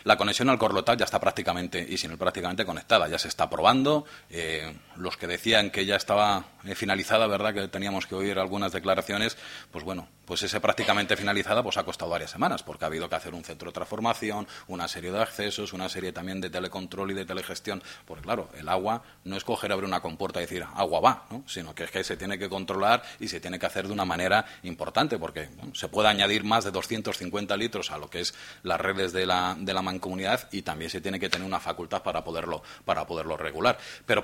La conexión al Corlotal ya está prácticamente, y sin el prácticamente, conectada. Ya se está probando. Los que decían que ya estaba finalizada, ¿verdad?, que teníamos que oír algunas declaraciones, pues bueno, pues ese prácticamente finalizada pues ha costado varias semanas, porque ha habido que hacer un centro de transformación, una serie de accesos, una serie también de telecontrol y de telegestión, porque claro, el agua no es coger, abrir una compuerta y decir agua va, ¿no?, sino que es que se tiene que controlar y se tiene que hacer de una manera importante, porque bueno, se puede añadir más de 250 litros a lo que es las redes de la mancomunidad, y también se tiene que tener una facultad para poderlo regular. Pero